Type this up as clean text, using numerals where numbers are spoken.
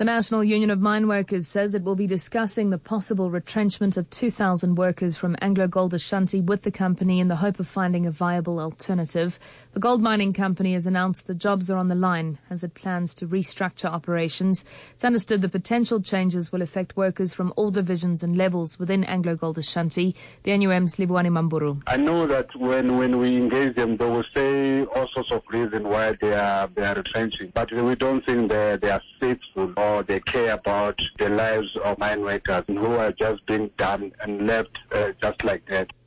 The National Union of Mine Workers says it will be discussing the possible retrenchment of 2,000 workers from AngloGold Ashanti with the company in the hope of finding a viable alternative. The gold mining company has announced the jobs are on the line as it plans to restructure operations. It's understood the potential changes will affect workers from all divisions and levels within AngloGold Ashanti. The NUM's Libuani Mamburu. I know that when we engage them, they will say all sorts of reasons why they are retrenching, but we don't think they are faithful or they care about the lives of mine workers who are just being done and left just like that.